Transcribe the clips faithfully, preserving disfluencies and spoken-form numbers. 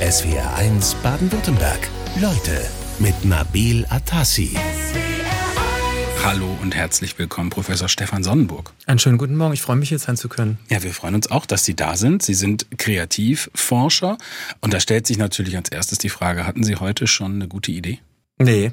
S W R eins Baden-Württemberg. Leute mit Nabil Atassi. Hallo und herzlich willkommen, Professor Stefan Sonnenburg. Einen schönen guten Morgen, ich freue mich, hier sein zu können. Ja, wir freuen uns auch, dass Sie da sind. Sie sind Kreativforscher und da stellt sich natürlich als erstes die Frage, hatten Sie heute schon eine gute Idee? Nee.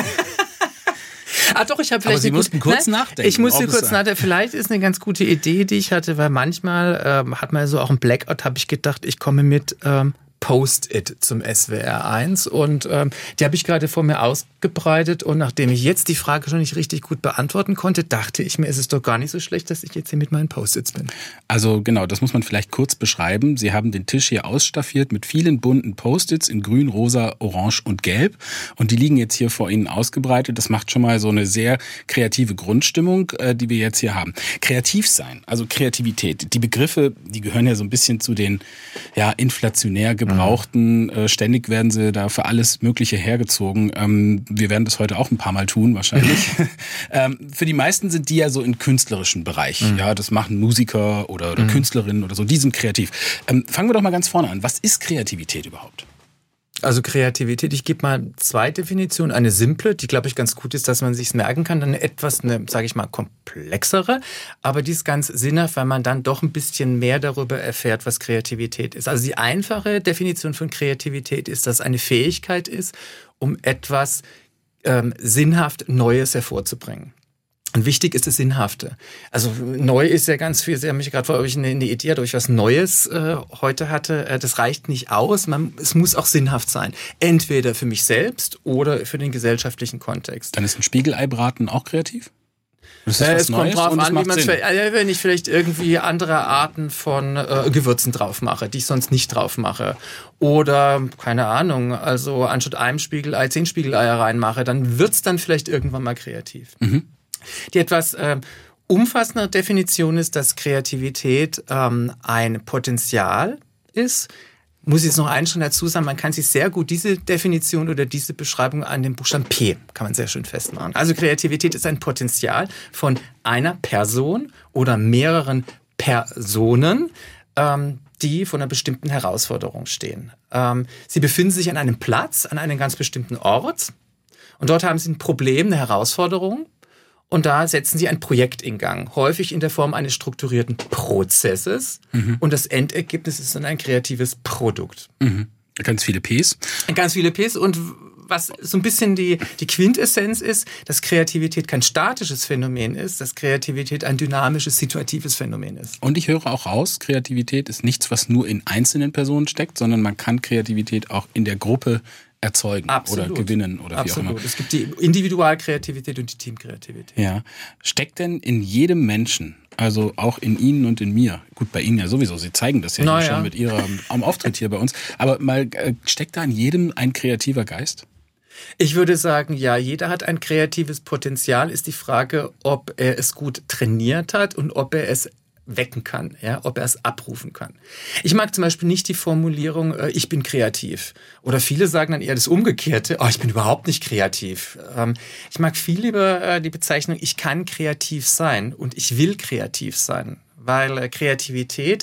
Ah doch, ich habe vielleicht. Aber Sie mussten gute, kurz nein, nachdenken. Ich musste kurz nachdenken. Vielleicht ist eine ganz gute Idee, die ich hatte, weil manchmal ähm, hat man so auch einen Blackout, habe ich gedacht, ich komme mit ähm, Post-it zum S W R eins und ähm, die habe ich gerade vor mir ausgebreitet und nachdem ich jetzt die Frage schon nicht richtig gut beantworten konnte, dachte ich mir, es ist doch gar nicht so schlecht, dass ich jetzt hier mit meinen Post-its bin. Also genau, das muss man vielleicht kurz beschreiben. Sie haben den Tisch hier ausstaffiert mit vielen bunten Post-its in grün, rosa, orange und gelb und die liegen jetzt hier vor Ihnen ausgebreitet. Das macht schon mal so eine sehr kreative Grundstimmung, äh, die wir jetzt hier haben. Kreativ sein, also Kreativität, die Begriffe, die gehören ja so ein bisschen zu den ja inflationär gebrauchten, äh, ständig werden sie da für alles Mögliche hergezogen. Ähm, wir werden das heute auch ein paar Mal tun, wahrscheinlich. ähm, für die meisten sind die ja so im künstlerischen Bereich. Mhm. Ja, das machen Musiker oder, oder mhm. Künstlerinnen oder so, die sind kreativ. Ähm, fangen wir doch mal ganz vorne an. Was ist Kreativität überhaupt? Also Kreativität, ich gebe mal zwei Definitionen. Eine simple, die glaube ich ganz gut ist, dass man sich's merken kann. Dann eine etwas, eine, sage ich mal, komplexere. Aber die ist ganz sinnhaft, weil man dann doch ein bisschen mehr darüber erfährt, was Kreativität ist. Also die einfache Definition von Kreativität ist, dass eine Fähigkeit ist, um etwas ähm, sinnhaft Neues hervorzubringen. Und wichtig ist das Sinnhafte. Also neu ist ja ganz viel. Sie haben mich gerade vor, ob ich eine, eine Idee hatte, ob ich was Neues äh, heute hatte. Äh, das reicht nicht aus. Man, es muss auch sinnhaft sein. Entweder für mich selbst oder für den gesellschaftlichen Kontext. Dann ist ein Spiegeleibraten auch kreativ? Das ist äh, es kommt drauf an, wie man es äh, wenn ich vielleicht irgendwie andere Arten von äh, Gewürzen drauf mache, die ich sonst nicht drauf mache. Oder, keine Ahnung, also anstatt einem Spiegelei zehn Spiegeleier reinmache, dann wird's dann vielleicht irgendwann mal kreativ. Mhm. Die etwas äh, umfassende Definition ist, dass Kreativität ähm, ein Potenzial ist. Muss ich jetzt noch einen schon dazu sagen, man kann sich sehr gut diese Definition oder diese Beschreibung an dem Buchstaben P, kann man sehr schön festmachen. Also Kreativität ist ein Potenzial von einer Person oder mehreren Personen, ähm, die vor einer bestimmten Herausforderung stehen. Ähm, sie befinden sich an einem Platz, an einem ganz bestimmten Ort und dort haben sie ein Problem, eine Herausforderung. Und da setzen sie ein Projekt in Gang, häufig in der Form eines strukturierten Prozesses. Mhm. Und das Endergebnis ist dann ein kreatives Produkt. Mhm. Ganz viele Ps. Ganz viele Ps. Und was so ein bisschen die, die Quintessenz ist, dass Kreativität kein statisches Phänomen ist, dass Kreativität ein dynamisches, situatives Phänomen ist. Und ich höre auch raus, Kreativität ist nichts, was nur in einzelnen Personen steckt, sondern man kann Kreativität auch in der Gruppe erzeugen. Absolut. Oder gewinnen oder Absolut. wie auch immer. Es gibt die Individualkreativität und die Teamkreativität. Ja. Steckt denn in jedem Menschen, also auch in Ihnen und in mir, gut, bei Ihnen ja sowieso, Sie zeigen das ja, Na, schon ja. mit Ihrem am Auftritt hier bei uns, aber mal, steckt da in jedem ein kreativer Geist? Ich würde sagen, ja, jeder hat ein kreatives Potenzial. Ist die Frage, ob er es gut trainiert hat und ob er es wecken kann, ja, ob er es abrufen kann. Ich mag zum Beispiel nicht die Formulierung, äh, ich bin kreativ. Oder viele sagen dann eher das Umgekehrte, oh, ich bin überhaupt nicht kreativ. Ähm, ich mag viel lieber äh, die Bezeichnung, ich kann kreativ sein und ich will kreativ sein. Weil äh, Kreativität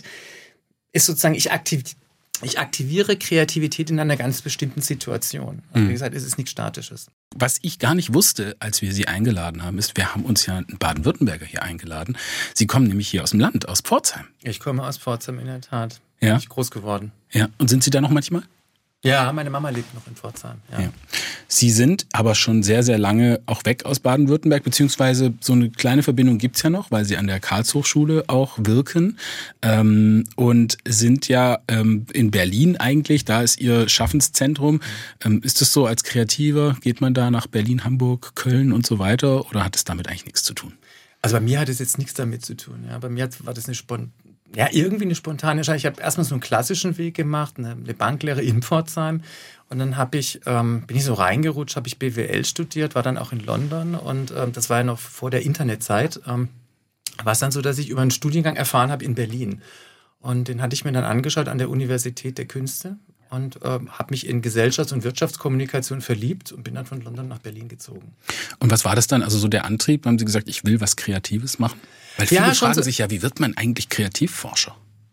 ist sozusagen, ich aktiviere Ich aktiviere Kreativität in einer ganz bestimmten Situation. Also wie gesagt, es ist nichts Statisches. Was ich gar nicht wusste, als wir Sie eingeladen haben, ist, wir haben uns ja einen Baden-Württemberger hier eingeladen. Sie kommen nämlich hier aus dem Land, aus Pforzheim. Ich komme aus Pforzheim, in der Tat. Ja. Bin ich groß geworden. Ja. Und sind Sie da noch manchmal? Ja, meine Mama lebt noch in Pforzheim. Ja. Ja. Sie sind aber schon sehr, sehr lange auch weg aus Baden-Württemberg, beziehungsweise so eine kleine Verbindung gibt's ja noch, weil Sie an der Karlshochschule auch wirken ähm, und sind ja ähm, in Berlin eigentlich, da ist Ihr Schaffenszentrum. Ähm, ist es so, als Kreativer, geht man da nach Berlin, Hamburg, Köln und so weiter oder hat es damit eigentlich nichts zu tun? Also bei mir hat es jetzt nichts damit zu tun. Ja. Bei mir war das eine spontane Ja, irgendwie eine spontane Entscheidung. Ich habe erstmal so einen klassischen Weg gemacht, eine Banklehre in Pforzheim. Und dann habe ich, ähm, bin ich so reingerutscht, habe ich B W L studiert, war dann auch in London. Und ähm, das war ja noch vor der Internetzeit. Ähm, war es dann so, dass ich über einen Studiengang erfahren habe in Berlin. Und den hatte ich mir dann angeschaut an der Universität der Künste. Und ähm, habe mich in Gesellschafts- und Wirtschaftskommunikation verliebt und bin dann von London nach Berlin gezogen. Und was war das dann? Also so der Antrieb? Haben Sie gesagt, ich will was Kreatives machen? Weil viele ja, fragen so sich ja, wie wird man eigentlich Kreativforscher?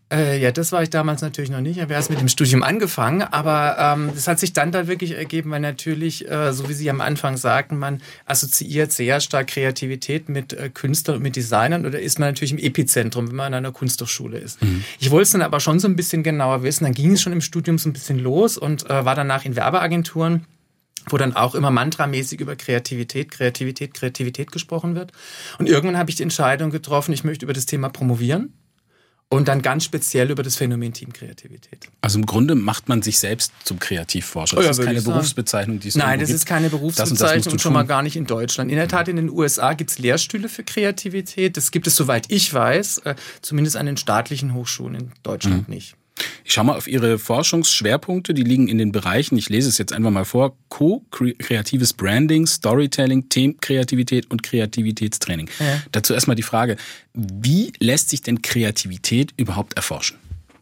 Äh, ja, das war ich damals natürlich noch nicht. Ich habe erst mit dem Studium angefangen, aber ähm, das hat sich dann da wirklich ergeben, weil natürlich, äh, so wie Sie am Anfang sagten, man assoziiert sehr stark Kreativität mit äh, Künstlern und mit Designern oder ist man natürlich im Epizentrum, wenn man an einer Kunsthochschule ist. Mhm. Ich wollte es dann aber schon so ein bisschen genauer wissen. Dann ging es schon im Studium so ein bisschen los und äh, war danach in Werbeagenturen, wo dann auch immer mantramäßig über Kreativität, Kreativität, Kreativität gesprochen wird. Und irgendwann habe ich die Entscheidung getroffen, ich möchte über das Thema promovieren. Und dann ganz speziell über das Phänomen Teamkreativität. Also im Grunde macht man sich selbst zum Kreativforscher. Das oh ja, ist keine Berufsbezeichnung, die es Nein, das gibt. ist keine Berufsbezeichnung das und, das und schon mal gar nicht in Deutschland. In der Tat, in den U S A gibt es Lehrstühle für Kreativität. Das gibt es, soweit ich weiß, äh, zumindest an den staatlichen Hochschulen in Deutschland mhm. nicht. Ich schaue mal auf Ihre Forschungsschwerpunkte, die liegen in den Bereichen, ich lese es jetzt einfach mal vor, Co-kreatives Branding, Storytelling, Themenkreativität und Kreativitätstraining. Ja. Dazu erstmal die Frage, wie lässt sich denn Kreativität überhaupt erforschen?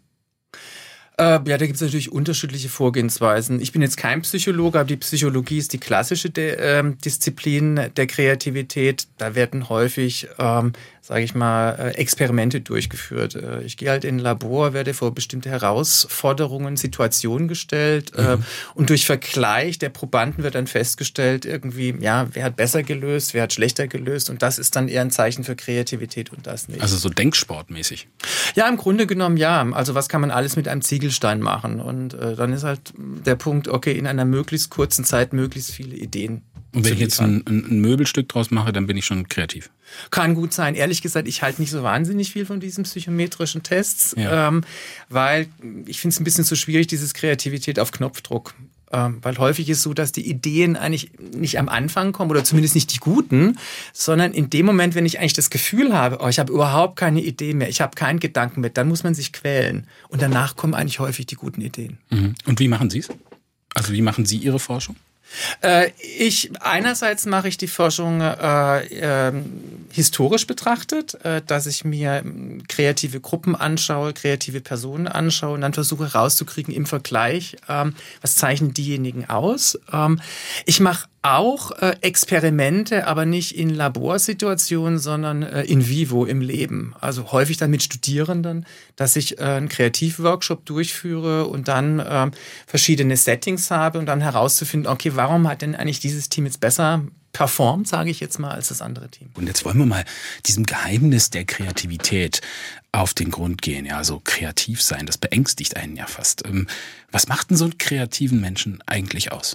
Ja, da gibt es natürlich unterschiedliche Vorgehensweisen. Ich bin jetzt kein Psychologe, aber die Psychologie ist die klassische De- äh, Disziplin der Kreativität. Da werden häufig, ähm, sage ich mal, Experimente durchgeführt. Ich gehe halt in ein Labor, werde vor bestimmte Herausforderungen, Situationen gestellt mhm. äh, und durch Vergleich der Probanden wird dann festgestellt, irgendwie, ja, wer hat besser gelöst, wer hat schlechter gelöst und das ist dann eher ein Zeichen für Kreativität und das nicht. Also so denksportmäßig? Ja, im Grunde genommen ja. Also was kann man alles mit einem Ziegelstein machen? Und äh, dann ist halt der Punkt, okay, in einer möglichst kurzen Zeit möglichst viele Ideen. Und wenn ich jetzt ein, ein Möbelstück draus mache, dann bin ich schon kreativ. Kann gut sein. Ehrlich gesagt, ich halte nicht so wahnsinnig viel von diesen psychometrischen Tests, ja. ähm, weil ich finde es ein bisschen zu schwierig, dieses Kreativität auf Knopfdruck. Ähm, weil häufig ist so, dass die Ideen eigentlich nicht am Anfang kommen oder zumindest nicht die guten, sondern in dem Moment, wenn ich eigentlich das Gefühl habe, oh, ich habe überhaupt keine Idee mehr, ich habe keinen Gedanken mehr, dann muss man sich quälen. Und danach kommen eigentlich häufig die guten Ideen. Mhm. Und wie machen Sie es? Also wie machen Sie Ihre Forschung? Äh, ich, einerseits mache ich die Forschung äh, äh, historisch betrachtet, äh, dass ich mir kreative Gruppen anschaue, kreative Personen anschaue und dann versuche herauszukriegen im Vergleich, ähm, was zeichnen diejenigen aus. Ähm, ich mache auch äh, Experimente, aber nicht in Laborsituationen, sondern äh, in vivo im Leben. Also häufig dann mit Studierenden, dass ich äh, einen Kreativworkshop durchführe und dann äh, verschiedene Settings habe und dann herauszufinden, okay, warum hat denn eigentlich dieses Team jetzt besser performt, sage ich jetzt mal, als das andere Team. Und jetzt wollen wir mal diesem Geheimnis der Kreativität auf den Grund gehen. Ja, so kreativ sein, das beängstigt einen ja fast. Ähm, was macht denn so einen kreativen Menschen eigentlich aus?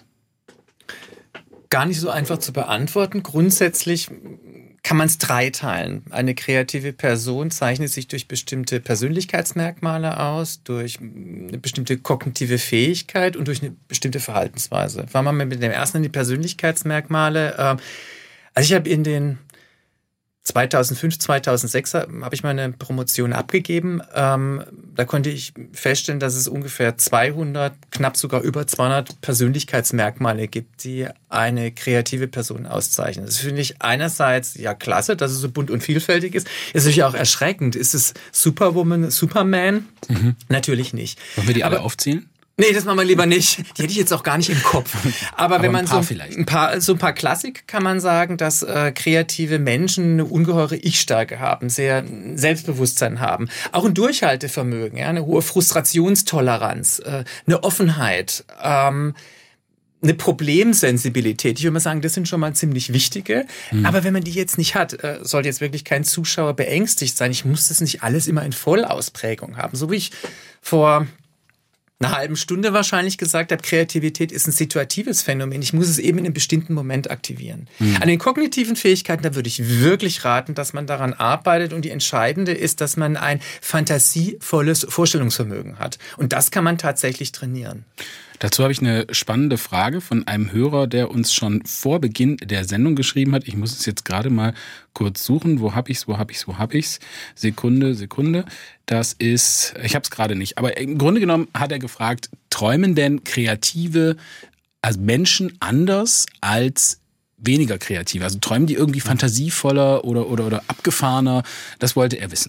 Gar nicht so einfach zu beantworten. Grundsätzlich kann man es dreiteilen. Eine kreative Person zeichnet sich durch bestimmte Persönlichkeitsmerkmale aus, durch eine bestimmte kognitive Fähigkeit und durch eine bestimmte Verhaltensweise. Fangen wir mal mit dem ersten an, die Persönlichkeitsmerkmale. Also ich habe in den zweitausendfünf, zweitausendsechs habe ich meine Promotion abgegeben. Ähm, da konnte ich feststellen, dass es ungefähr zweihundert, knapp sogar über zweihundert Persönlichkeitsmerkmale gibt, die eine kreative Person auszeichnen. Das finde ich einerseits ja klasse, dass es so bunt und vielfältig ist. Ist natürlich auch erschreckend. Ist es Superwoman, Superman? Mhm. Natürlich nicht. Wollen wir die alle Aber aufzählen? Nee, das machen wir lieber nicht. Die hätte ich jetzt auch gar nicht im Kopf. Aber, Aber wenn man ein so ein paar, so ein paar Klassik kann man sagen, dass äh, kreative Menschen eine ungeheure Ich-Stärke haben, sehr Selbstbewusstsein haben, auch ein Durchhaltevermögen, ja, eine hohe Frustrationstoleranz, äh, eine Offenheit, ähm, eine Problemsensibilität. Ich würde mal sagen, das sind schon mal ziemlich wichtige. Mhm. Aber wenn man die jetzt nicht hat, äh, soll jetzt wirklich kein Zuschauer beängstigt sein. Ich muss das nicht alles immer in Vollausprägung haben. So wie ich vor einer halben Stunde wahrscheinlich gesagt habe, Kreativität ist ein situatives Phänomen. Ich muss es eben in einem bestimmten Moment aktivieren. Mhm. An den kognitiven Fähigkeiten, da würde ich wirklich raten, dass man daran arbeitet. Und die entscheidende ist, dass man ein fantasievolles Vorstellungsvermögen hat. Und das kann man tatsächlich trainieren. Dazu habe ich eine spannende Frage von einem Hörer, der uns schon vor Beginn der Sendung geschrieben hat. Ich muss es jetzt gerade mal kurz suchen. Wo habe ich's? Wo habe ich's? Wo habe ich's? Sekunde, Sekunde. Das ist, ich habe es gerade nicht. Aber im Grunde genommen hat er gefragt: Träumen denn kreative, also Menschen anders als weniger kreative? Also träumen die irgendwie fantasievoller oder oder oder abgefahrener? Das wollte er wissen.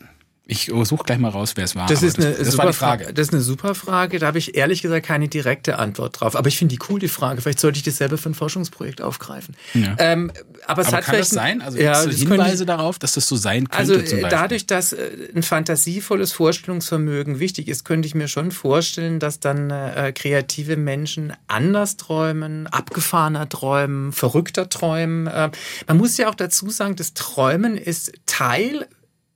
Ich suche gleich mal raus, wer es war. Das ist eine das, das super war die Frage. Frage. Das ist eine super Frage. Da habe ich ehrlich gesagt keine direkte Antwort drauf. Aber ich finde die cool, die Frage. Vielleicht sollte ich das selber für ein Forschungsprojekt aufgreifen. Ja. Ähm, aber es aber hat kann das sein? Also ja, gibt es Hinweise darauf, dass das so sein könnte? Also zum Beispiel? Dadurch, dass ein fantasievolles Vorstellungsvermögen wichtig ist, könnte ich mir schon vorstellen, dass dann äh, kreative Menschen anders träumen, abgefahrener träumen, verrückter träumen. Äh, man muss ja auch dazu sagen, das Träumen ist Teil.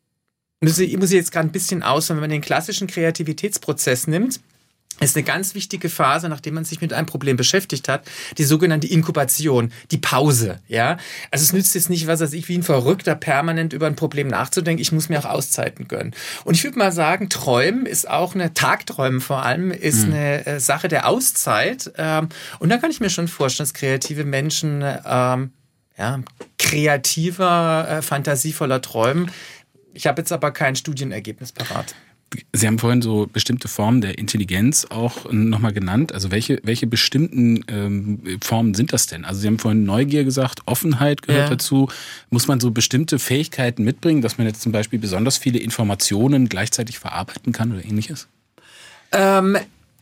Ich muss jetzt gerade ein bisschen ausholen, wenn man den klassischen Kreativitätsprozess nimmt, ist eine ganz wichtige Phase, nachdem man sich mit einem Problem beschäftigt hat, die sogenannte Inkubation, die Pause. Ja, also es nützt jetzt nicht, was weiß ich, wie ein Verrückter permanent über ein Problem nachzudenken. Ich muss mir auch Auszeiten gönnen. Und ich würde mal sagen, Träumen ist auch eine, Tagträumen vor allem, ist mhm. eine äh, Sache der Auszeit. Ähm, und da kann ich mir schon vorstellen, dass kreative Menschen ähm, ja, kreativer, äh, fantasievoller träumen. Ich habe jetzt aber kein Studienergebnis parat. Sie haben vorhin so bestimmte Formen der Intelligenz auch nochmal genannt. Also welche, welche bestimmten ähm, Formen sind das denn? Also Sie haben vorhin Neugier gesagt, Offenheit gehört ja. dazu. Muss man so bestimmte Fähigkeiten mitbringen, dass man jetzt zum Beispiel besonders viele Informationen gleichzeitig verarbeiten kann oder ähnliches? Ähm...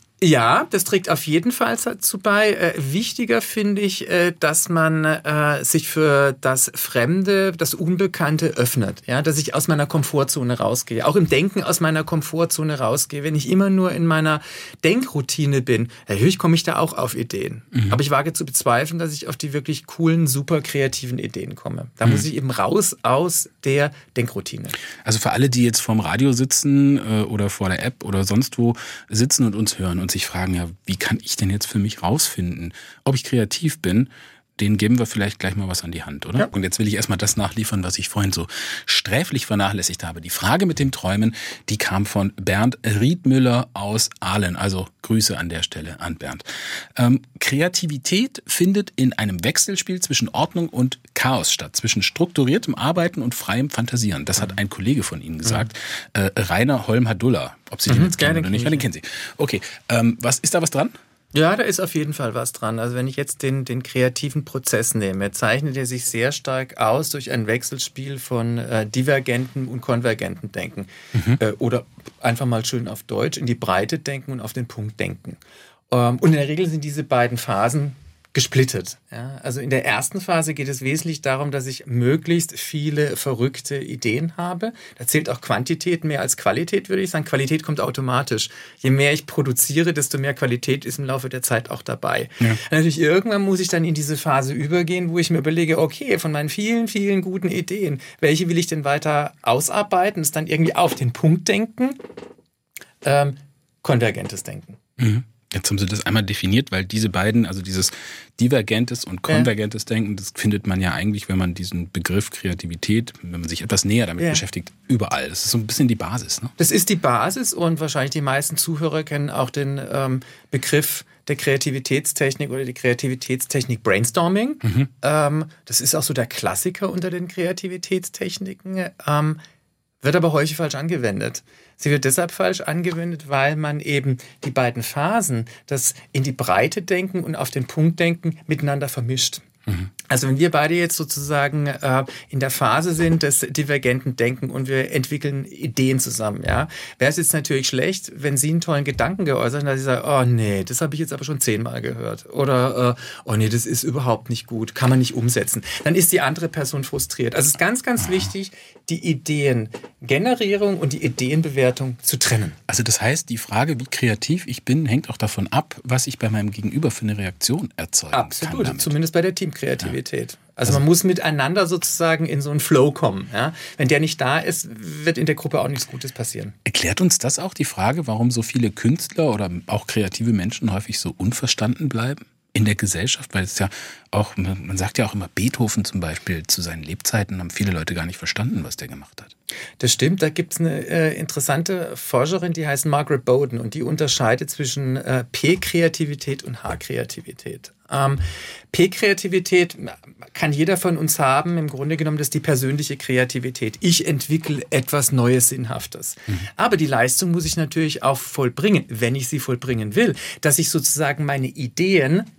Ja, das trägt auf jeden Fall dazu bei. Äh, wichtiger finde ich, äh, dass man äh, sich für das Fremde, das Unbekannte öffnet. Ja, dass ich aus meiner Komfortzone rausgehe. Auch im Denken aus meiner Komfortzone rausgehe. Wenn ich immer nur in meiner Denkroutine bin, natürlich komme ich da auch auf Ideen. Mhm. Aber ich wage zu bezweifeln, dass ich auf die wirklich coolen, super kreativen Ideen komme. Da mhm. muss ich eben raus aus der Denkroutine. Also für alle, die jetzt vorm Radio sitzen äh, oder vor der App oder sonst wo sitzen und uns hören und sich fragen, ja, wie kann ich denn jetzt für mich rausfinden, ob ich kreativ bin, denen geben wir vielleicht gleich mal was an die Hand, oder? Ja. Und jetzt will ich erstmal das nachliefern, was ich vorhin so sträflich vernachlässigt habe. Die Frage mit dem Träumen, die kam von Bernd Riedmüller aus Aalen. Also Grüße an der Stelle an Bernd. Ähm, Kreativität findet in einem Wechselspiel zwischen Ordnung und Chaos statt, zwischen strukturiertem Arbeiten und freiem Fantasieren. Das hat ein Kollege von Ihnen gesagt, mhm. äh, Rainer Holm-Hadulla. Ob Sie den mhm, jetzt kennen oder nicht, den kennen Sie. Okay, ähm, was ist da was dran? Ja, da ist auf jeden Fall was dran. Also wenn ich jetzt den, den kreativen Prozess nehme, zeichnet er sich sehr stark aus durch ein Wechselspiel von äh, divergentem und konvergentem Denken. Mhm. Äh, oder einfach mal schön auf Deutsch, in die Breite denken und auf den Punkt denken. Ähm, und in der Regel sind diese beiden Phasen gesplittet. Ja, also in der ersten Phase geht es wesentlich darum, dass ich möglichst viele verrückte Ideen habe. Da zählt auch Quantität mehr als Qualität, würde ich sagen. Qualität kommt automatisch. Je mehr ich produziere, desto mehr Qualität ist im Laufe der Zeit auch dabei. Ja. Natürlich irgendwann muss ich dann in diese Phase übergehen, wo ich mir überlege, okay, von meinen vielen, vielen guten Ideen, welche will ich denn weiter ausarbeiten? Das ist dann irgendwie auf den Punkt denken, ähm, konvergentes Denken. Mhm. Jetzt haben Sie das einmal definiert, weil diese beiden, also dieses divergentes und konvergentes ja. Denken, das findet man ja eigentlich, wenn man diesen Begriff Kreativität, wenn man sich etwas näher damit ja. beschäftigt, überall. Das ist so ein bisschen die Basis, ne? Das ist die Basis und wahrscheinlich die meisten Zuhörer kennen auch den ähm, Begriff der Kreativitätstechnik oder die Kreativitätstechnik Brainstorming. Mhm. Ähm, das ist auch so der Klassiker unter den Kreativitätstechniken. Ähm, wird aber häufig falsch angewendet. Sie wird deshalb falsch angewendet, weil man eben die beiden Phasen, das in die Breite denken und auf den Punkt denken, miteinander vermischt. Mhm. Also wenn wir beide jetzt sozusagen äh, in der Phase sind des divergenten Denken und wir entwickeln Ideen zusammen, ja, wäre es jetzt natürlich schlecht, wenn Sie einen tollen Gedanken geäußert haben, dass ich sage, oh nee, das habe ich jetzt aber schon zehnmal gehört. Oder äh, oh nee, das ist überhaupt nicht gut, kann man nicht umsetzen. Dann ist die andere Person frustriert. Also es ist ganz, ganz wichtig, die Ideengenerierung und die Ideenbewertung zu trennen. Also das heißt, die Frage, wie kreativ ich bin, hängt auch davon ab, was ich bei meinem Gegenüber für eine Reaktion erzeugen Absolut, kann. Absolut, zumindest bei der Teamkreativität. Ja. Also, also man muss miteinander sozusagen in so einen Flow kommen. Ja? Wenn der nicht da ist, wird in der Gruppe auch nichts Gutes passieren. Erklärt uns das auch die Frage, warum so viele Künstler oder auch kreative Menschen häufig so unverstanden bleiben in der Gesellschaft? Weil es ja auch, man sagt ja auch immer, Beethoven zum Beispiel zu seinen Lebzeiten haben viele Leute gar nicht verstanden, was der gemacht hat. Das stimmt, da gibt es eine äh, interessante Forscherin, die heißt Margaret Bowden und die unterscheidet zwischen äh, P-Kreativität und H-Kreativität. Ähm, P-Kreativität kann jeder von uns haben, im Grunde genommen, das ist die persönliche Kreativität. Ich entwickle etwas Neues, Sinnhaftes. Mhm. Aber die Leistung muss ich natürlich auch vollbringen, wenn ich sie vollbringen will, dass ich sozusagen meine Ideen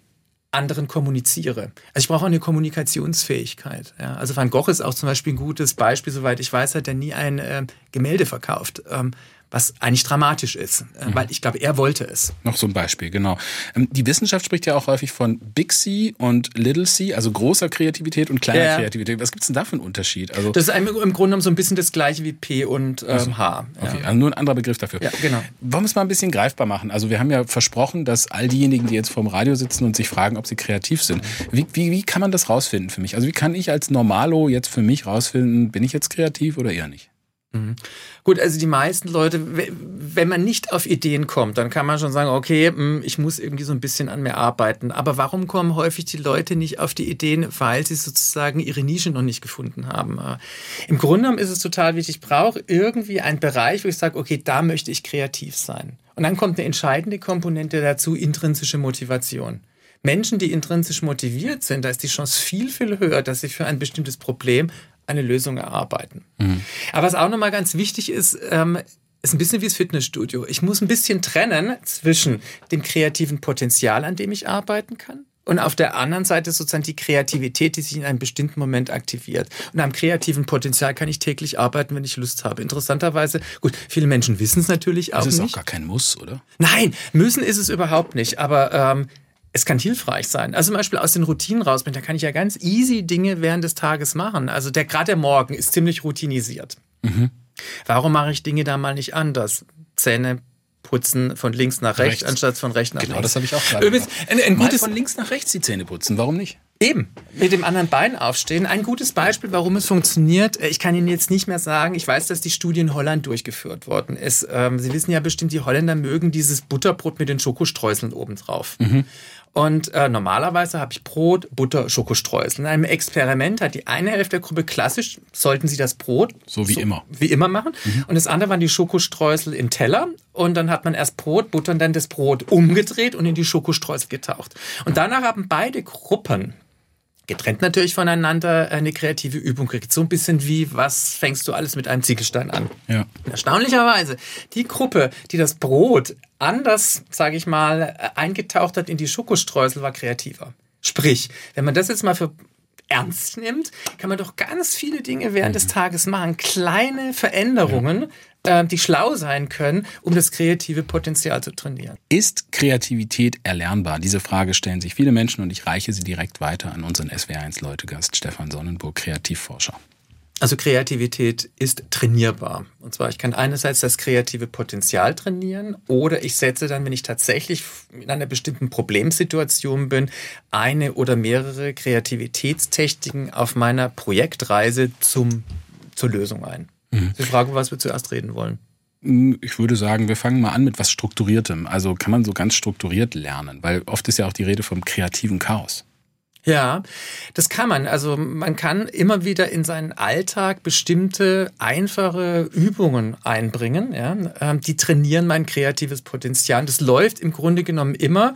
anderen kommuniziere. Also ich brauche auch eine Kommunikationsfähigkeit. Ja. Also Van Gogh ist auch zum Beispiel ein gutes Beispiel, soweit ich weiß, hat er nie ein äh, Gemälde verkauft, ähm, was eigentlich dramatisch ist, äh, mhm. weil ich glaube, er wollte es. Noch so ein Beispiel, genau. Ähm, die Wissenschaft spricht ja auch häufig von Big C und Little C, also großer Kreativität und kleiner ja. Kreativität. Was gibt es denn da für einen Unterschied? Also das ist im Grunde genommen so ein bisschen das Gleiche wie P und ähm, also, H. Okay, ja. also nur ein anderer Begriff dafür. Ja, genau. Wollen wir es mal ein bisschen greifbar machen? Also wir haben ja versprochen, dass all diejenigen, die jetzt vorm Radio sitzen und sich fragen, ob sie kreativ sind, wie, wie, wie kann man das rausfinden für mich? Also wie kann ich als Normalo jetzt für mich rausfinden, bin ich jetzt kreativ oder eher nicht? Mhm. Gut, also die meisten Leute, wenn man nicht auf Ideen kommt, dann kann man schon sagen, okay, ich muss irgendwie so ein bisschen an mir arbeiten. Aber warum kommen häufig die Leute nicht auf die Ideen? Weil sie sozusagen ihre Nische noch nicht gefunden haben. Im Grunde genommen ist es total wichtig, ich brauche irgendwie einen Bereich, wo ich sage, okay, da möchte ich kreativ sein. Und dann kommt eine entscheidende Komponente dazu, intrinsische Motivation. Menschen, die intrinsisch motiviert sind, da ist die Chance viel, viel höher, dass sie für ein bestimmtes Problem eine Lösung erarbeiten. Mhm. Aber was auch nochmal ganz wichtig ist, ähm, ist ein bisschen wie das Fitnessstudio. Ich muss ein bisschen trennen zwischen dem kreativen Potenzial, an dem ich arbeiten kann, und auf der anderen Seite sozusagen die Kreativität, die sich in einem bestimmten Moment aktiviert. Und am kreativen Potenzial kann ich täglich arbeiten, wenn ich Lust habe. Interessanterweise, gut, viele Menschen wissen es natürlich auch nicht. Das ist auch gar kein Muss, oder? Nein, müssen ist es überhaupt nicht. Aber ähm, es kann hilfreich sein. Also zum Beispiel aus den Routinen raus, da kann ich ja ganz easy Dinge während des Tages machen. Also der gerade der Morgen ist ziemlich routinisiert. Mhm. Warum mache ich Dinge da mal nicht anders? Zähne putzen von links nach rechts, rechts. anstatt von rechts nach genau, links. Genau, das habe ich auch gerade Übrigens, ein, ein mal gutes von links nach rechts die Zähne putzen, warum nicht? Eben, mit dem anderen Bein aufstehen. Ein gutes Beispiel, warum es funktioniert. Ich kann Ihnen jetzt nicht mehr sagen, ich weiß, dass die Studie in Holland durchgeführt worden ist. Ähm, Sie wissen ja bestimmt, die Holländer mögen dieses Butterbrot mit den Schokostreuseln obendrauf. Mhm. Und äh, normalerweise habe ich Brot, Butter, Schokostreusel. In einem Experiment hat die eine Hälfte der Gruppe klassisch, sollten sie das Brot so wie so, immer wie immer machen. Mhm. Und das andere waren die Schokostreusel im Teller. Und dann hat man erst Brot, Butter und dann das Brot umgedreht und in die Schokostreusel getaucht. Und danach haben beide Gruppen, getrennt natürlich voneinander, eine kreative Übung gekriegt. So ein bisschen wie, was fängst du alles mit einem Ziegelstein an? Ja. Erstaunlicherweise, die Gruppe, die das Brot anders, sage ich mal, eingetaucht hat in die Schokostreusel, war kreativer. Sprich, wenn man das jetzt mal für ernst nimmt, kann man doch ganz viele Dinge während mhm. des Tages machen. Kleine Veränderungen, ja. äh, die schlau sein können, um das kreative Potenzial zu trainieren. Ist Kreativität erlernbar? Diese Frage stellen sich viele Menschen und ich reiche sie direkt weiter an unseren S W R eins Leute-Gast Stefan Sonnenburg, Kreativforscher. Also Kreativität ist trainierbar. Und zwar, ich kann einerseits das kreative Potenzial trainieren oder ich setze dann, wenn ich tatsächlich in einer bestimmten Problemsituation bin, eine oder mehrere Kreativitätstechniken auf meiner Projektreise zum, zur Lösung ein. Mhm. Sie fragen, was wir zuerst reden wollen. Ich würde sagen, wir fangen mal an mit was Strukturiertem. Also kann man so ganz strukturiert lernen, weil oft ist ja auch die Rede vom kreativen Chaos. Ja, das kann man. Also man kann immer wieder in seinen Alltag bestimmte einfache Übungen einbringen, ja, die trainieren mein kreatives Potenzial. Das läuft im Grunde genommen immer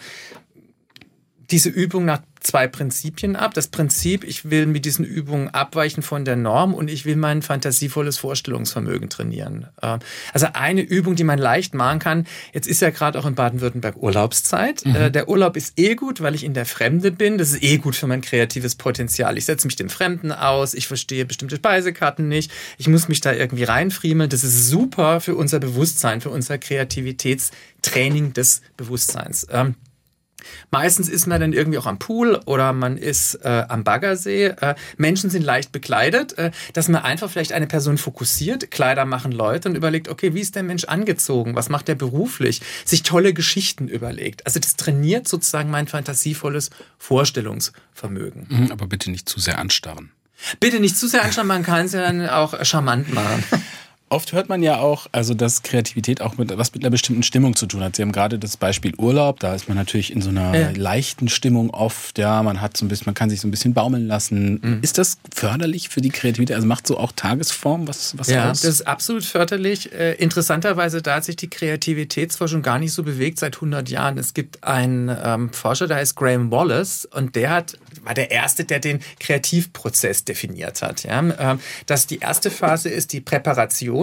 diese Übung nach zwei Prinzipien ab. Das Prinzip, ich will mit diesen Übungen abweichen von der Norm und ich will mein fantasievolles Vorstellungsvermögen trainieren. Also eine Übung, die man leicht machen kann. Jetzt ist ja gerade auch in Baden-Württemberg Urlaubszeit. Mhm. Der Urlaub ist eh gut, weil ich in der Fremde bin. Das ist eh gut für mein kreatives Potenzial. Ich setze mich dem Fremden aus. Ich verstehe bestimmte Speisekarten nicht. Ich muss mich da irgendwie reinfriemeln. Das ist super für unser Bewusstsein, für unser Kreativitätstraining des Bewusstseins. Meistens ist man dann irgendwie auch am Pool oder man ist äh, am Baggersee. Äh, Menschen sind leicht bekleidet, äh, dass man einfach vielleicht eine Person fokussiert. Kleider machen Leute und überlegt, okay, wie ist der Mensch angezogen? Was macht der beruflich? Sich tolle Geschichten überlegt. Also das trainiert sozusagen mein fantasievolles Vorstellungsvermögen. Mhm, aber bitte nicht zu sehr anstarren. Bitte nicht zu sehr anstarren, man kann es ja dann auch charmant machen. Oft hört man ja auch, also dass Kreativität auch mit was mit einer bestimmten Stimmung zu tun hat. Sie haben gerade das Beispiel Urlaub, da ist man natürlich in so einer ja. leichten Stimmung oft, ja, man hat so ein bisschen, man kann sich so ein bisschen baumeln lassen. Mhm. Ist das förderlich für die Kreativität? Also macht so auch Tagesform was, was ja, aus? Ja, das ist absolut förderlich. Äh, interessanterweise, da hat sich die Kreativitätsforschung gar nicht so bewegt seit hundert Jahren. Es gibt einen ähm, Forscher, der heißt Graham Wallace und der hat, war der Erste, der den Kreativprozess definiert hat. Ja? Ähm, dass die erste Phase ist die Präparation.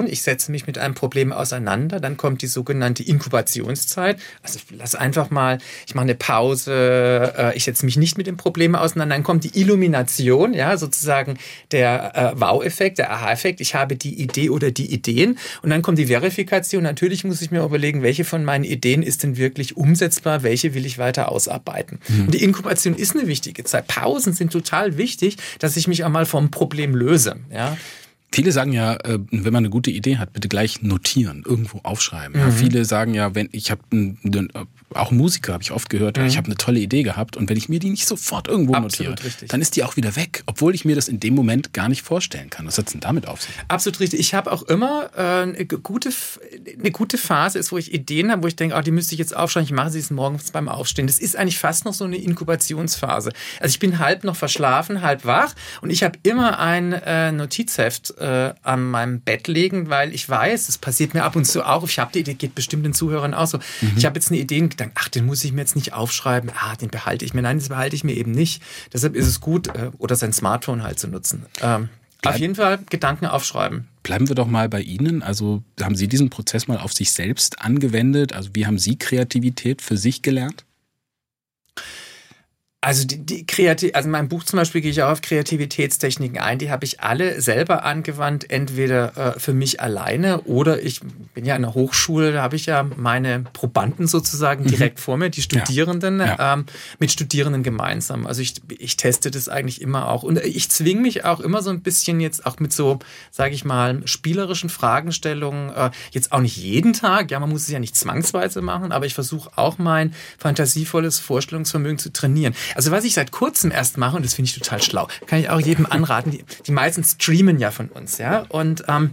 Illumination. Ich setze mich mit einem Problem auseinander. Dann kommt die sogenannte Inkubationszeit. Also ich lasse einfach mal, ich mache eine Pause, äh, ich setze mich nicht mit dem Problem auseinander. Dann kommt die Illumination, ja, sozusagen der äh, Wow-Effekt, der Aha-Effekt. Ich habe die Idee oder die Ideen. Und dann kommt die Verifikation. Natürlich muss ich mir überlegen, welche von meinen Ideen ist denn wirklich umsetzbar, welche will ich weiter ausarbeiten. Mhm. Und die Inkubation ist eine wichtige Zeit. Pausen sind total wichtig, dass ich mich auch mal vom Problem löse. Ja. Viele sagen ja, wenn man eine gute Idee hat, bitte gleich notieren, irgendwo aufschreiben. Mhm. Ja, viele sagen ja, wenn ich habe auch Musiker habe ich oft gehört, mhm. ich habe eine tolle Idee gehabt und wenn ich mir die nicht sofort irgendwo Absolut notiere, richtig. Dann ist die auch wieder weg, obwohl ich mir das in dem Moment gar nicht vorstellen kann. Was hat es denn damit auf sich? Absolut richtig. Ich habe auch immer äh, eine gute eine gute Phase ist, wo ich Ideen habe, wo ich denke, oh, die müsste ich jetzt aufschreiben. Ich mache sie jetzt morgens beim Aufstehen. Das ist eigentlich fast noch so eine Inkubationsphase. Also ich bin halb noch verschlafen, halb wach und ich habe immer ein äh, Notizheft Äh, an meinem Bett legen, weil ich weiß, das passiert mir ab und zu auch. Ich habe die Idee, geht bestimmt den Zuhörern auch so. Mhm. Ich habe jetzt eine Idee und gedacht, ach, den muss ich mir jetzt nicht aufschreiben. Ah, den behalte ich mir. Nein, das behalte ich mir eben nicht. Deshalb ist es gut, äh, oder sein Smartphone halt zu nutzen. Ähm, auf jeden Fall Gedanken aufschreiben. Bleiben wir doch mal bei Ihnen. Also haben Sie diesen Prozess mal auf sich selbst angewendet? Also wie haben Sie Kreativität für sich gelernt? Also die, die Kreativ, also in meinem Buch zum Beispiel gehe ich auch auf Kreativitätstechniken ein. Die habe ich alle selber angewandt, entweder äh, für mich alleine oder ich bin ja in der Hochschule, da habe ich ja meine Probanden sozusagen direkt mhm. vor mir, die Studierenden, ja. Ja. Ähm, mit Studierenden gemeinsam. Also ich, ich teste das eigentlich immer auch und ich zwinge mich auch immer so ein bisschen jetzt auch mit so, sage ich mal, spielerischen Fragestellungen. Äh, jetzt auch nicht jeden Tag, ja, man muss es ja nicht zwangsweise machen, aber ich versuche auch mein fantasievolles Vorstellungsvermögen zu trainieren. Also was ich seit kurzem erst mache, und das finde ich total schlau, kann ich auch jedem anraten, die, die meisten streamen ja von uns, ja, und ähm,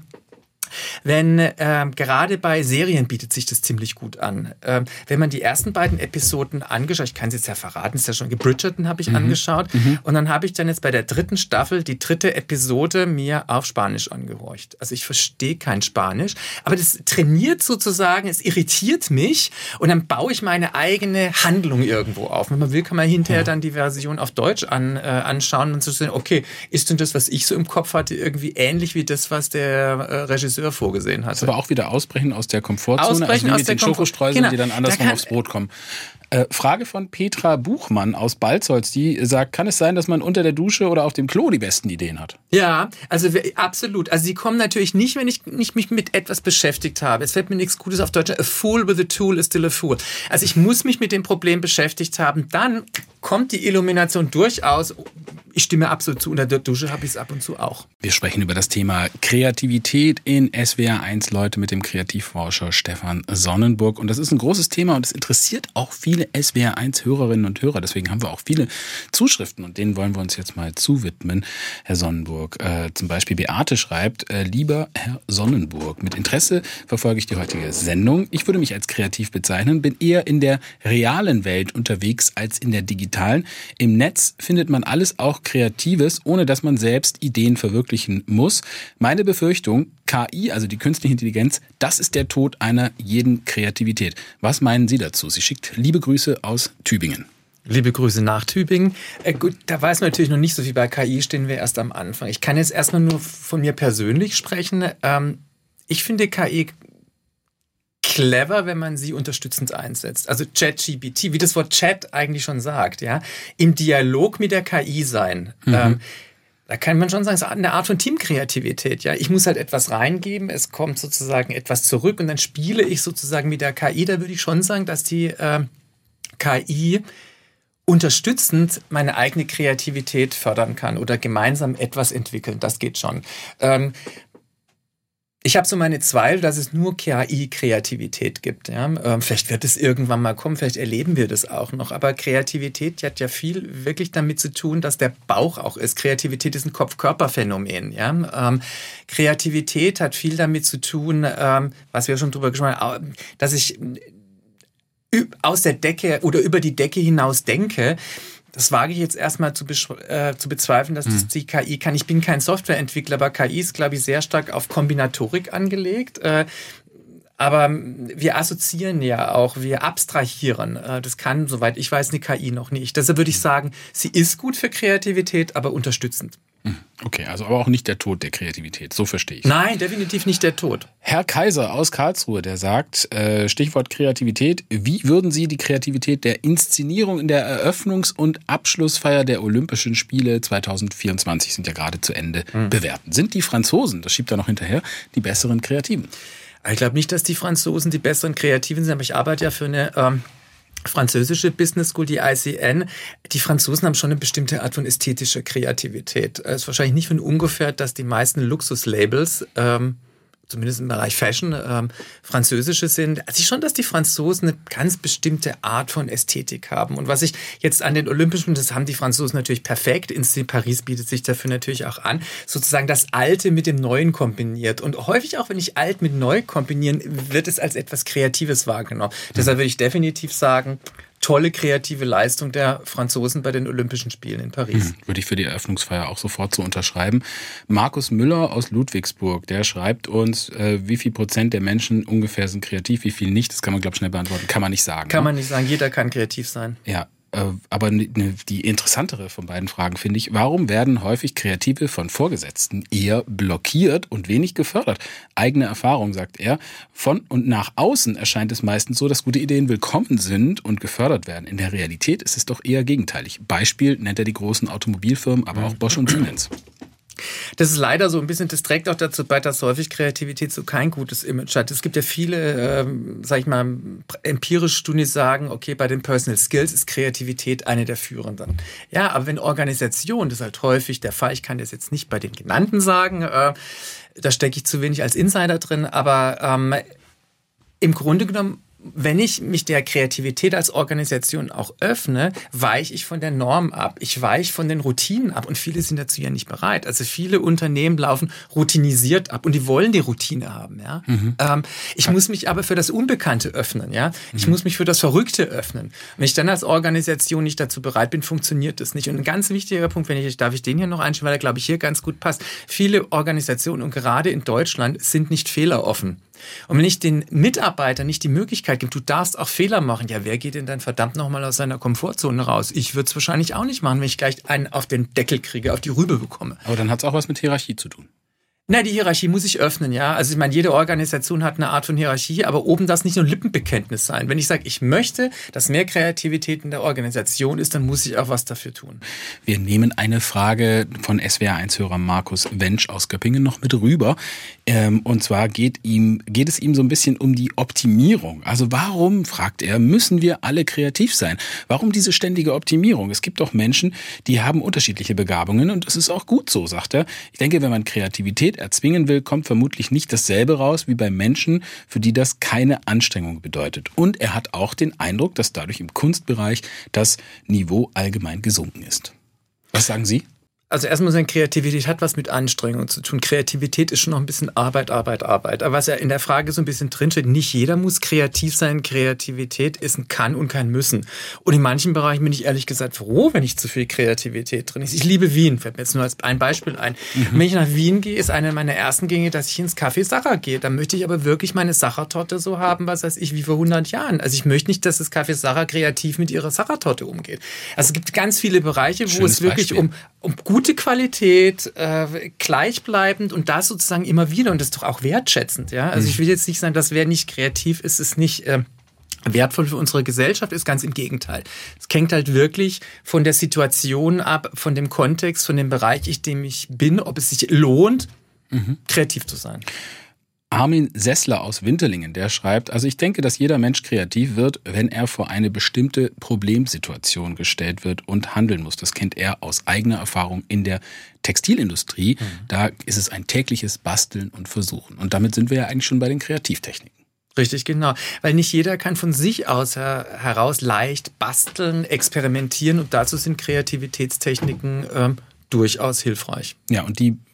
wenn äh, gerade bei Serien bietet sich das ziemlich gut an. Ähm, wenn man die ersten beiden Episoden angeschaut, ich kann es jetzt ja verraten, ist ja schon, Bridgerton habe ich mhm. angeschaut mhm. und dann habe ich dann jetzt bei der dritten Staffel die dritte Episode mir auf Spanisch angehorcht. Also ich verstehe kein Spanisch, aber das trainiert sozusagen, es irritiert mich und dann baue ich meine eigene Handlung irgendwo auf. Wenn man will, kann man hinterher ja. dann die Version auf Deutsch an, äh, anschauen und so sehen, okay, ist denn das, was ich so im Kopf hatte, irgendwie ähnlich wie das, was der äh, Regisseur vorgesehen hatte. Aber auch wieder ausbrechen aus der Komfortzone, ausbrechen also wie mit den Schokostreuseln, genau. die dann andersrum da aufs Brot kommen. Äh, Frage von Petra Buchmann aus Balzholz, die sagt, kann es sein, dass man unter der Dusche oder auf dem Klo die besten Ideen hat? Ja, also absolut. Also sie kommen natürlich nicht, wenn ich nicht mich mit etwas beschäftigt habe. Es fällt mir nichts Gutes auf Deutsch. A fool with a tool is still a fool. Also ich muss mich mit dem Problem beschäftigt haben. Dann kommt die Illumination durchaus. Ich stimme absolut zu. Unter der Dusche habe ich es ab und zu auch. Wir sprechen über das Thema Kreativität in S W R eins, Leute, mit dem Kreativforscher Stefan Sonnenburg. Und das ist ein großes Thema und es interessiert auch viele S W R eins Hörerinnen und Hörer. Deswegen haben wir auch viele Zuschriften und denen wollen wir uns jetzt mal zuwidmen, Herr Sonnenburg. Äh, zum Beispiel Beate schreibt, äh, lieber Herr Sonnenburg, mit Interesse verfolge ich die heutige Sendung. Ich würde mich als kreativ bezeichnen, bin eher in der realen Welt unterwegs als in der digitalen. Im Netz findet man alles auch Kreatives, ohne dass man selbst Ideen verwirklichen muss. Meine Befürchtung, K I, also die künstliche Intelligenz, das ist der Tod einer jeden Kreativität. Was meinen Sie dazu? Sie schickt liebe Grüße aus Tübingen. Liebe Grüße nach Tübingen. Äh, gut, da weiß man natürlich noch nicht so viel. Bei K I stehen wir erst am Anfang. Ich kann jetzt erstmal nur von mir persönlich sprechen. Ähm, ich finde K I clever, wenn man sie unterstützend einsetzt. Also ChatGPT, wie das Wort Chat eigentlich schon sagt, ja, im Dialog mit der K I sein. Mhm. Ähm, da kann man schon sagen, es ist eine Art von Teamkreativität. Ja, ich muss halt etwas reingeben, es kommt sozusagen etwas zurück und dann spiele ich sozusagen mit der K I. Da würde ich schon sagen, dass die äh, K I unterstützend meine eigene Kreativität fördern kann oder gemeinsam etwas entwickeln. Das geht schon. Ähm, Ich habe so meine Zweifel, dass es nur K I-Kreativität gibt. Ja? Ähm, vielleicht wird es irgendwann mal kommen, vielleicht erleben wir das auch noch. Aber Kreativität die hat ja viel wirklich damit zu tun, dass der Bauch auch ist. Kreativität ist ein Kopf-Körper-Phänomen. Ja? Ähm, Kreativität hat viel damit zu tun, ähm, was wir schon drüber gesprochen haben, dass ich aus der Decke oder über die Decke hinaus denke. Das wage ich jetzt erstmal zu, äh, zu bezweifeln, dass das die K I kann. Ich bin kein Softwareentwickler, aber K I ist, glaube ich, sehr stark auf Kombinatorik angelegt. Äh, aber wir assoziieren ja auch, wir abstrahieren. Äh, das kann, soweit ich weiß, eine K I noch nicht. Deshalb würde ich sagen, sie ist gut für Kreativität, aber unterstützend. Okay, also aber auch nicht der Tod der Kreativität, so verstehe ich. Nein, definitiv nicht der Tod. Herr Kaiser aus Karlsruhe, der sagt, äh, Stichwort Kreativität, wie würden Sie die Kreativität der Inszenierung in der Eröffnungs- und Abschlussfeier der Olympischen Spiele zwanzig vierundzwanzig, sind ja gerade zu Ende, mhm. bewerten? Sind die Franzosen, das schiebt er noch hinterher, die besseren Kreativen? Ich glaube nicht, dass die Franzosen die besseren Kreativen sind, aber ich arbeite ja für eine... Ähm französische Business School, die I C N, die Franzosen haben schon eine bestimmte Art von ästhetischer Kreativität. Es ist wahrscheinlich nicht von ungefähr, dass die meisten Luxuslabels, ähm, zumindest im Bereich Fashion, ähm, französische sind. Also schon, dass die Franzosen eine ganz bestimmte Art von Ästhetik haben. Und was ich jetzt an den Olympischen, das haben die Franzosen natürlich perfekt, in Paris bietet sich dafür natürlich auch an, sozusagen das Alte mit dem Neuen kombiniert. Und häufig auch, wenn ich alt mit neu kombinieren, wird es als etwas Kreatives wahrgenommen. Mhm. Deshalb würde ich definitiv sagen, tolle kreative Leistung der Franzosen bei den Olympischen Spielen in Paris. Hm, würde ich für die Eröffnungsfeier auch sofort so unterschreiben. Markus Müller aus Ludwigsburg, der schreibt uns, äh, wie viel Prozent der Menschen ungefähr sind kreativ, wie viel nicht. Das kann man, glaube ich, schnell beantworten. Kann man nicht sagen. Kann ne? man nicht sagen. Jeder kann kreativ sein. Ja. Aber die interessantere von beiden Fragen finde ich, warum werden häufig Kreative von Vorgesetzten eher blockiert und wenig gefördert? Eigene Erfahrung, sagt er. Von und nach außen erscheint es meistens so, dass gute Ideen willkommen sind und gefördert werden. In der Realität ist es doch eher gegenteilig. Beispiel nennt er die großen Automobilfirmen, aber auch Bosch und Siemens. Das ist leider so ein bisschen, das trägt auch dazu bei, dass häufig Kreativität so kein gutes Image hat. Es gibt ja viele, ähm, sag ich mal, empirische Studien, die sagen, okay, bei den Personal Skills ist Kreativität eine der führenden. Ja, aber wenn Organisation, das ist halt häufig der Fall, ich kann das jetzt nicht bei den genannten sagen, äh, da stecke ich zu wenig als Insider drin, aber ähm, im Grunde genommen, wenn ich mich der Kreativität als Organisation auch öffne, weiche ich von der Norm ab. Ich weiche von den Routinen ab und viele sind dazu ja nicht bereit. Also viele Unternehmen laufen routinisiert ab und die wollen die Routine haben. Ja? Mhm. Ähm, ich ja. muss mich aber für das Unbekannte öffnen. Ja? Ich mhm. muss mich für das Verrückte öffnen. Wenn ich dann als Organisation nicht dazu bereit bin, funktioniert das nicht. Und ein ganz wichtiger Punkt, wenn ich, darf ich den hier noch einstellen, weil er, glaube ich, hier ganz gut passt. Viele Organisationen und gerade in Deutschland sind nicht fehleroffen. Und wenn ich den Mitarbeitern nicht die Möglichkeit gebe, du darfst auch Fehler machen, ja, wer geht denn dann verdammt nochmal aus seiner Komfortzone raus? Ich würde es wahrscheinlich auch nicht machen, wenn ich gleich einen auf den Deckel kriege, auf die Rübe bekomme. Aber dann hat es auch was mit Hierarchie zu tun. Na, die Hierarchie muss ich öffnen, ja. Also ich meine, jede Organisation hat eine Art von Hierarchie, aber oben darf es nicht nur ein Lippenbekenntnis sein. Wenn ich sage, ich möchte, dass mehr Kreativität in der Organisation ist, dann muss ich auch was dafür tun. Wir nehmen eine Frage von S W R eins-Hörer Markus Wensch aus Göppingen noch mit rüber. Ähm, und zwar geht ihm, geht es ihm so ein bisschen um die Optimierung. Also warum, fragt er, müssen wir alle kreativ sein? Warum diese ständige Optimierung? Es gibt doch Menschen, die haben unterschiedliche Begabungen und das ist auch gut so, sagt er. Ich denke, wenn man Kreativität erzwingen will, kommt vermutlich nicht dasselbe raus wie bei Menschen, für die das keine Anstrengung bedeutet. Und er hat auch den Eindruck, dass dadurch im Kunstbereich das Niveau allgemein gesunken ist. Was sagen Sie? Also erstmal sagen, Kreativität hat was mit Anstrengung zu tun. Kreativität ist schon noch ein bisschen Arbeit, Arbeit, Arbeit. Aber was ja in der Frage so ein bisschen drinsteht, nicht jeder muss kreativ sein. Kreativität ist ein Kann und kein Müssen. Und in manchen Bereichen bin ich ehrlich gesagt froh, wenn nicht zu viel Kreativität drin ist. Ich liebe Wien, fällt mir jetzt nur als ein Beispiel ein. Mhm. Wenn ich nach Wien gehe, ist eine meiner ersten Gänge, dass ich ins Café Sacher gehe. Da möchte ich aber wirklich meine Sachertorte so haben, was weiß ich, wie vor hundert Jahren. Also ich möchte nicht, dass das Café Sacher kreativ mit ihrer Sachertorte umgeht. Also es gibt ganz viele Bereiche, wo Schönes es wirklich Beispiel. um um gute Qualität, äh, gleichbleibend und das sozusagen immer wieder und das ist doch auch wertschätzend. Ja? Also mhm. ich will jetzt nicht sagen, dass wer nicht kreativ ist, ist nicht äh, wertvoll für unsere Gesellschaft, ist ganz im Gegenteil. Es hängt halt wirklich von der Situation ab, von dem Kontext, von dem Bereich, in dem ich bin, ob es sich lohnt, mhm. kreativ zu sein. Armin Sessler aus Winterlingen, der schreibt, also ich denke, dass jeder Mensch kreativ wird, wenn er vor eine bestimmte Problemsituation gestellt wird und handeln muss. Das kennt er aus eigener Erfahrung in der Textilindustrie. Mhm. Da ist es ein tägliches Basteln und Versuchen. Und damit sind wir ja eigentlich schon bei den Kreativtechniken. Richtig, genau. Weil nicht jeder kann von sich aus heraus leicht basteln, experimentieren und dazu sind Kreativitätstechniken ähm, durchaus hilfreich. Ja, und die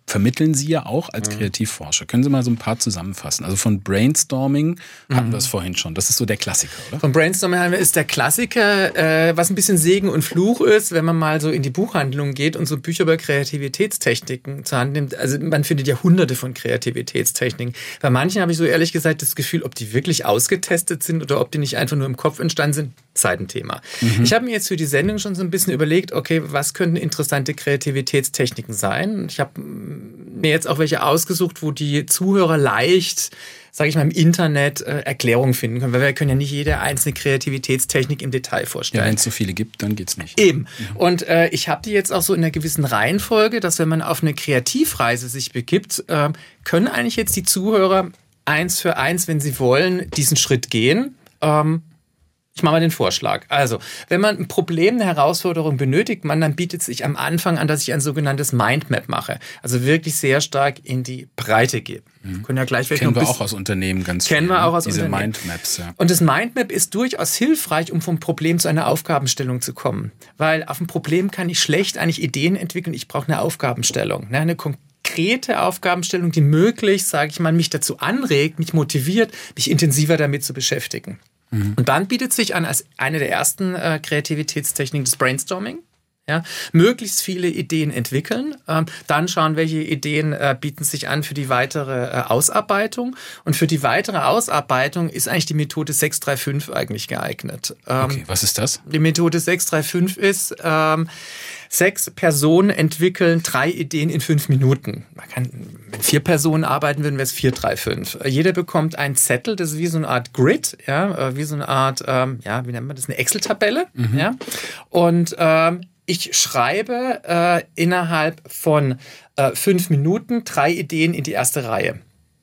vermitteln Sie ja auch als mhm. Kreativforscher. Können Sie mal so ein paar zusammenfassen? Also von Brainstorming hatten mhm. wir es vorhin schon. Das ist so der Klassiker, oder? Von Brainstorming ist der Klassiker, äh, was ein bisschen Segen und Fluch ist, wenn man mal so in die Buchhandlung geht und so Bücher über Kreativitätstechniken zur Hand nimmt. Also man findet ja hunderte von Kreativitätstechniken. Bei manchen habe ich so ehrlich gesagt das Gefühl, ob die wirklich ausgetestet sind oder ob die nicht einfach nur im Kopf entstanden sind. Seitenthema. Mhm. Ich habe mir jetzt für die Sendung schon so ein bisschen überlegt, okay, was könnten interessante Kreativitätstechniken sein? Ich habe mir jetzt auch welche ausgesucht, wo die Zuhörer leicht, sage ich mal, im Internet äh, Erklärungen finden können, weil wir können ja nicht jede einzelne Kreativitätstechnik im Detail vorstellen. Ja, wenn es so viele gibt, dann geht's nicht. Eben. Mhm. Und äh, ich habe die jetzt auch so in einer gewissen Reihenfolge, dass wenn man auf eine Kreativreise sich begibt, äh, können eigentlich jetzt die Zuhörer eins für eins, wenn sie wollen, diesen Schritt gehen. Ähm, Ich mache mal den Vorschlag. Also, wenn man ein Problem, eine Herausforderung benötigt, man, dann bietet sich am Anfang an, dass ich ein sogenanntes Mindmap mache. Also wirklich sehr stark in die Breite gehe. Mhm. Können ja gleich kennen wir auch aus Unternehmen ganz kennen viel. Kennen wir auch aus diese Unternehmen. Mindmaps, ja. Und das Mindmap ist durchaus hilfreich, um vom Problem zu einer Aufgabenstellung zu kommen. Weil auf ein Problem kann ich schlecht eigentlich Ideen entwickeln. Ich brauche eine Aufgabenstellung, ne? Eine konkrete Aufgabenstellung, die möglichst, sage ich mal, mich dazu anregt, mich motiviert, mich intensiver damit zu beschäftigen. Und dann bietet sich an als eine der ersten äh, Kreativitätstechniken das Brainstorming. Ja, möglichst viele Ideen entwickeln, ähm, dann schauen, welche Ideen äh, bieten sich an für die weitere äh, Ausarbeitung. Und für die weitere Ausarbeitung ist eigentlich die Methode sechs drei fünf eigentlich geeignet. Ähm, okay, was ist das? Die Methode sechs drei fünf ist, ähm, sechs Personen entwickeln drei Ideen in fünf Minuten. Man kann, wenn vier Personen arbeiten würden, wäre es vier drei fünf. Jeder bekommt einen Zettel, das ist wie so eine Art Grid, ja, wie so eine Art, ähm, ja, wie nennt man das, eine Excel-Tabelle, mhm. ja. Und ähm, ich schreibe äh, innerhalb von äh, fünf Minuten drei Ideen in die erste Reihe.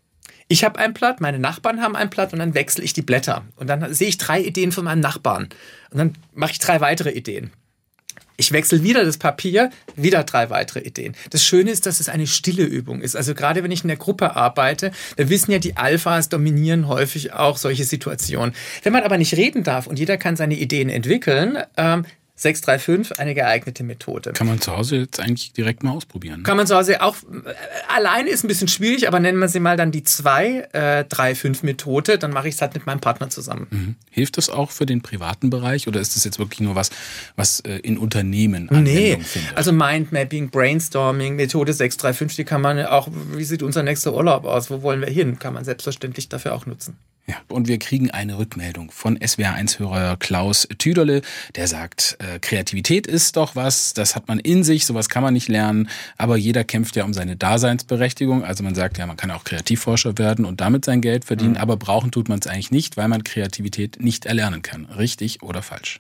Ich habe ein Blatt, meine Nachbarn haben ein Blatt und dann wechsle ich die Blätter. Und dann sehe ich drei Ideen von meinem Nachbarn. Und dann mache ich drei weitere Ideen. Ich wechsle wieder das Papier, wieder drei weitere Ideen. Das Schöne ist, dass es eine stille Übung ist. Also gerade wenn ich in der Gruppe arbeite, da wissen ja die Alphas dominieren häufig auch solche Situationen. Wenn man aber nicht reden darf und jeder kann seine Ideen entwickeln, ähm, sechs drei fünf, eine geeignete Methode. Kann man zu Hause jetzt eigentlich direkt mal ausprobieren? Ne? Kann man zu Hause auch, alleine ist ein bisschen schwierig, aber nennen wir sie mal dann die zwei drei fünf Methode, dann mache ich es halt mit meinem Partner zusammen. Mhm. Hilft das auch für den privaten Bereich oder ist das jetzt wirklich nur was, was in Unternehmen Anwendung nee. findet? Also Mindmapping, Brainstorming, Methode sechs drei fünf, die kann man auch, wie sieht unser nächster Urlaub aus, wo wollen wir hin, kann man selbstverständlich dafür auch nutzen. Ja, und wir kriegen eine Rückmeldung von S W R eins-Hörer Klaus Tüderle, der sagt, äh, Kreativität ist doch was, das hat man in sich, sowas kann man nicht lernen, aber jeder kämpft ja um seine Daseinsberechtigung, also man sagt ja, man kann auch Kreativforscher werden und damit sein Geld verdienen, mhm. aber brauchen tut man es eigentlich nicht, weil man Kreativität nicht erlernen kann. Richtig oder falsch?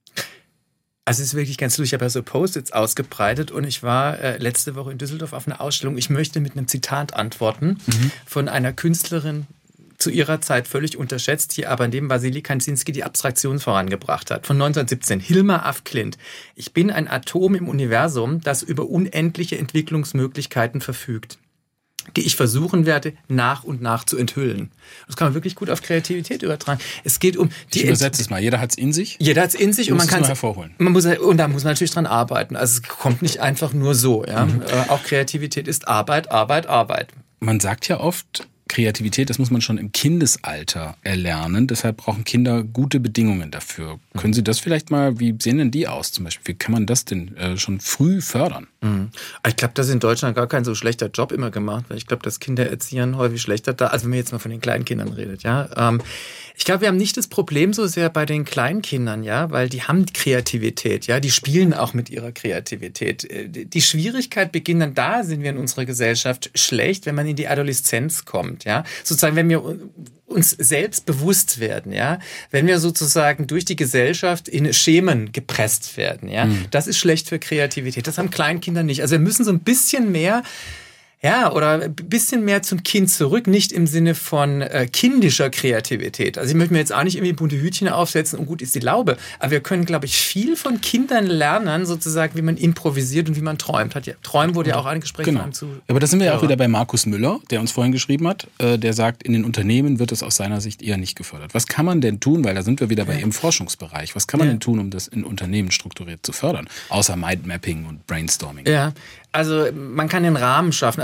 Also es ist wirklich ganz lustig, ich habe ja so Post-its ausgebreitet und ich war äh, letzte Woche in Düsseldorf auf einer Ausstellung. Ich möchte mit einem Zitat antworten mhm. von einer Künstlerin, zu ihrer Zeit völlig unterschätzt, die aber neben Wassily Kandinsky die Abstraktion vorangebracht hat. Von neunzehnhundertsiebzehn, Hilma af Klint. Ich bin ein Atom im Universum, das über unendliche Entwicklungsmöglichkeiten verfügt, die ich versuchen werde, nach und nach zu enthüllen. Das kann man wirklich gut auf Kreativität übertragen. Es geht um die Ich übersetze es mal. Jeder hat es in sich. Jeder hat es in sich und man kann es hervorholen. Man muss, und da muss man natürlich dran arbeiten. Also es kommt nicht einfach nur so. Ja? Mhm. Äh, auch Kreativität ist Arbeit, Arbeit, Arbeit. Man sagt ja oft, Kreativität, das muss man schon im Kindesalter erlernen. Deshalb brauchen Kinder gute Bedingungen dafür. Mhm. Können Sie das vielleicht mal, wie sehen denn die aus zum Beispiel? Wie kann man das denn äh, schon früh fördern? Mhm. Ich glaube, das ist in Deutschland gar kein so schlechter Job immer gemacht. Ich glaube, dass Kindererziehern häufig schlechter da, also wenn man jetzt mal von den kleinen Kindern redet, ja. Ähm, ich glaube, wir haben nicht das Problem so sehr bei den Kleinkindern, ja, weil die haben Kreativität, ja, die spielen auch mit ihrer Kreativität. Die Schwierigkeit beginnt dann, da sind wir in unserer Gesellschaft schlecht, wenn man in die Adoleszenz kommt, ja. Sozusagen, wenn wir uns selbst bewusst werden, ja, wenn wir sozusagen durch die Gesellschaft in Schemen gepresst werden, ja, mhm. das ist schlecht für Kreativität. Das haben Kleinkinder nicht. Also wir müssen so ein bisschen mehr Ja, oder ein bisschen mehr zum Kind zurück, nicht im Sinne von äh, kindischer Kreativität. Also ich möchte mir jetzt auch nicht irgendwie bunte Hütchen aufsetzen und gut ist die Laube. Aber wir können, glaube ich, viel von Kindern lernen, sozusagen, wie man improvisiert und wie man träumt. Hat ja, Träumen wurde ja auch ein Gespräch genau. zu. Aber da sind wir ja auch wieder bei Markus Müller, der uns vorhin geschrieben hat. Äh, der sagt, in den Unternehmen wird es aus seiner Sicht eher nicht gefördert. Was kann man denn tun, weil da sind wir wieder bei ja. Ihrem Forschungsbereich. Was kann man ja. denn tun, um das in Unternehmen strukturiert zu fördern? Außer Mindmapping und Brainstorming. Ja, also man kann den Rahmen schaffen. Also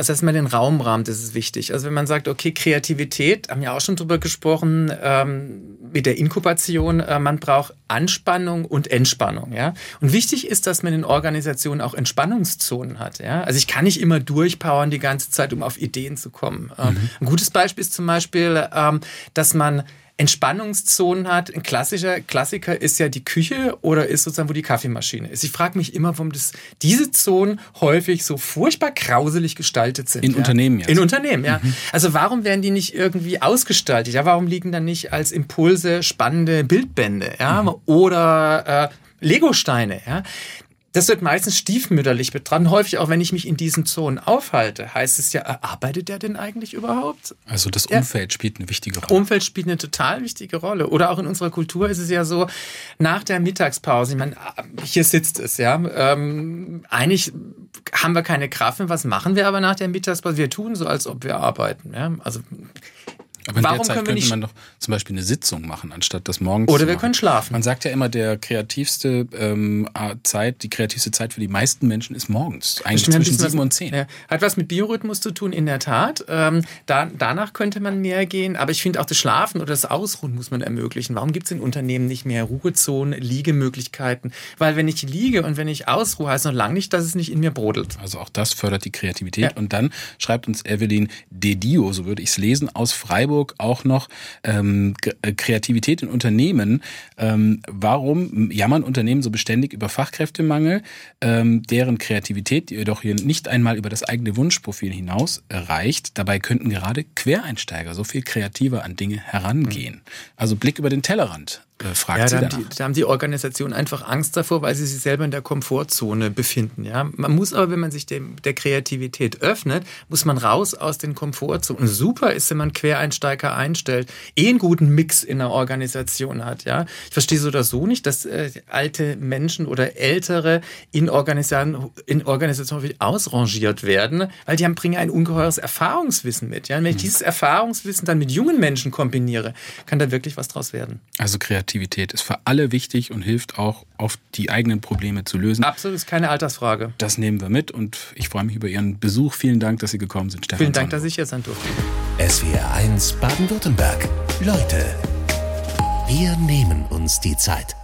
Also erstmal den Raumrahmen, das ist wichtig. Also wenn man sagt, okay, Kreativität, haben wir auch schon drüber gesprochen, ähm, mit der Inkubation, äh, man braucht Anspannung und Entspannung. Ja? Und wichtig ist, dass man in Organisationen auch Entspannungszonen hat. Ja? Also ich kann nicht immer durchpowern die ganze Zeit, um auf Ideen zu kommen. Ähm, mhm. Ein gutes Beispiel ist zum Beispiel, ähm, dass man Entspannungszonen hat. Ein klassischer Klassiker ist ja die Küche oder ist sozusagen, wo die Kaffeemaschine ist. Ich frage mich immer, warum das, diese Zonen häufig so furchtbar grauselig gestaltet sind. In ja. Unternehmen jetzt? In Unternehmen, ja. Mhm. Also warum werden die nicht irgendwie ausgestaltet? Ja, warum liegen dann nicht als Impulse spannende Bildbände, ja, mhm. oder äh, Legosteine, ja? Das wird meistens stiefmütterlich betrachtet. Häufig auch, wenn ich mich in diesen Zonen aufhalte, heißt es ja, arbeitet der denn eigentlich überhaupt? Also das Umfeld ja. spielt eine wichtige Rolle. Umfeld spielt eine total wichtige Rolle. Oder auch in unserer Kultur ist es ja so, nach der Mittagspause, ich meine, hier sitzt es, ja, ähm, eigentlich haben wir keine Kraft mehr. Was machen wir aber nach der Mittagspause? Wir tun so, als ob wir arbeiten. Ja? Also Aber in Warum der Zeit könnte nicht man doch zum Beispiel eine Sitzung machen, anstatt das morgens Oder zu wir machen. können schlafen. Man sagt ja immer, der kreativste ähm, Zeit, die kreativste Zeit für die meisten Menschen ist morgens. Eigentlich zwischen sieben was, und zehn. Ja, hat was mit Biorhythmus zu tun, in der Tat. Ähm, da, danach könnte man mehr gehen. Aber ich finde auch das Schlafen oder das Ausruhen muss man ermöglichen. Warum gibt es in Unternehmen nicht mehr Ruhezonen, Liegemöglichkeiten? Weil wenn ich liege und wenn ich ausruhe, heißt noch lange nicht, dass es nicht in mir brodelt. Also auch das fördert die Kreativität. Ja. Und dann schreibt uns Evelyn Dedio, so würde ich es lesen, aus Freiburg, auch noch ähm, Kreativität in Unternehmen. Ähm, warum jammern Unternehmen so beständig über Fachkräftemangel, ähm, deren Kreativität jedoch hier nicht einmal über das eigene Wunschprofil hinaus erreicht? Dabei könnten gerade Quereinsteiger so viel kreativer an Dinge herangehen. Mhm. Also Blick über den Tellerrand. Äh, fragt ja, sie da, danach. haben die, da haben die Organisationen einfach Angst davor, weil sie sich selber in der Komfortzone befinden. Ja? Man muss aber, wenn man sich dem, der Kreativität öffnet, muss man raus aus den Komfortzonen. Super ist, wenn man Quereinsteiger einstellt, eh einen guten Mix in der Organisation hat. Ja? Ich verstehe so oder so nicht, dass äh, alte Menschen oder Ältere in Organisationen, in Organisationen ausrangiert werden, weil die haben, bringen ein ungeheures Erfahrungswissen mit. Ja? Und wenn ich hm. dieses Erfahrungswissen dann mit jungen Menschen kombiniere, kann da wirklich was draus werden. Also Kreativität Kreativität ist für alle wichtig und hilft auch, auf die eigenen Probleme zu lösen. Absolut, ist keine Altersfrage. Das nehmen wir mit und ich freue mich über Ihren Besuch. Vielen Dank, dass Sie gekommen sind, Stefan. Vielen Dank, dass ich hier sein durfte. S W R eins Baden-Württemberg. Leute, wir nehmen uns die Zeit.